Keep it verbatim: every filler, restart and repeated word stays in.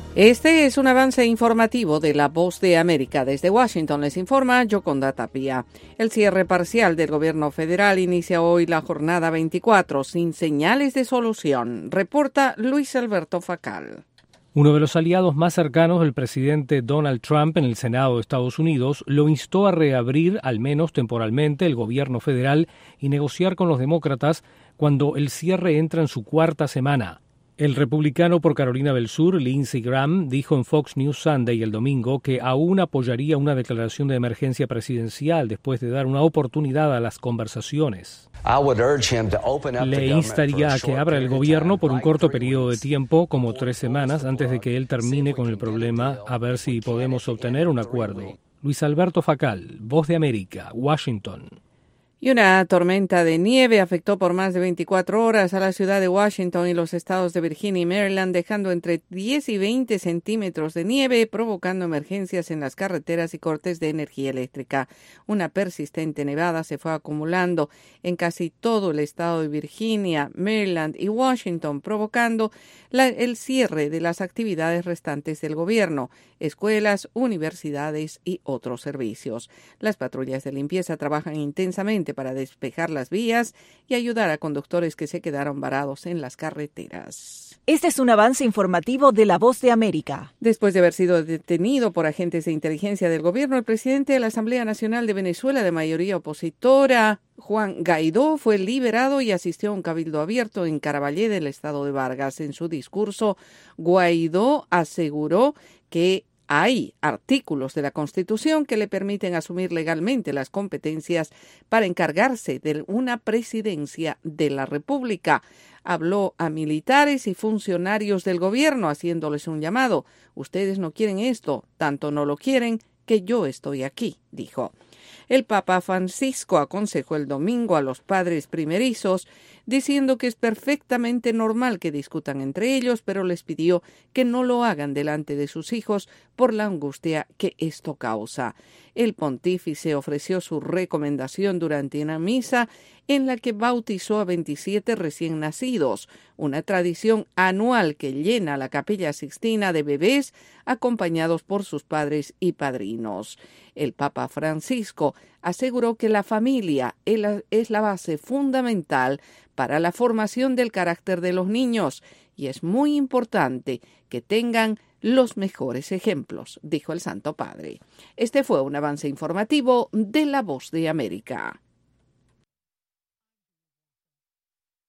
Este es un avance informativo de La Voz de América. Desde Washington les informa Yoconda Tapia. El cierre parcial del gobierno federal inicia hoy la jornada veinticuatro sin señales de solución, reporta Luis Alberto Facal. Uno de los aliados más cercanos del presidente Donald Trump en el Senado de Estados Unidos lo instó a reabrir, al menos temporalmente, el gobierno federal y negociar con los demócratas cuando el cierre entra en su cuarta semana. El republicano por Carolina del Sur, Lindsey Graham, dijo en Fox News Sunday el domingo que aún apoyaría una declaración de emergencia presidencial después de dar una oportunidad a las conversaciones. Le instaría a que abra el gobierno por un corto periodo de tiempo, como tres semanas, antes de que él termine con el problema, a ver si podemos obtener un acuerdo. Luis Alberto Facal, Voz de América, Washington. Y una tormenta de nieve afectó por más de veinticuatro horas a la ciudad de Washington y los estados de Virginia y Maryland, dejando entre diez y veinte centímetros de nieve, provocando emergencias en las carreteras y cortes de energía eléctrica. Una persistente nevada se fue acumulando en casi todo el estado de Virginia, Maryland y Washington, provocando la, el cierre de las actividades restantes del gobierno, escuelas, universidades y otros servicios. Las patrullas de limpieza trabajan intensamente para despejar las vías y ayudar a conductores que se quedaron varados en las carreteras. Este es un avance informativo de La Voz de América. Después de haber sido detenido por agentes de inteligencia del gobierno, el presidente de la Asamblea Nacional de Venezuela, de mayoría opositora, Juan Guaidó, fue liberado y asistió a un cabildo abierto en Caraballé del estado de Vargas. En su discurso, Guaidó aseguró que hay artículos de la Constitución que le permiten asumir legalmente las competencias para encargarse de una presidencia de la República. Habló a militares y funcionarios del gobierno haciéndoles un llamado. Ustedes no quieren esto, tanto no lo quieren que yo estoy aquí, dijo. El Papa Francisco aconsejó el domingo a los padres primerizos, diciendo que es perfectamente normal que discutan entre ellos, pero les pidió que no lo hagan delante de sus hijos por la angustia que esto causa. El pontífice ofreció su recomendación durante una misa en la que bautizó a veintisiete recién nacidos, una tradición anual que llena la Capilla Sixtina de bebés acompañados por sus padres y padrinos. El Papa Francisco aseguró que la familia es la base fundamental para la formación del carácter de los niños y es muy importante que tengan los mejores ejemplos, dijo el Santo Padre. Este fue un avance informativo de La Voz de América.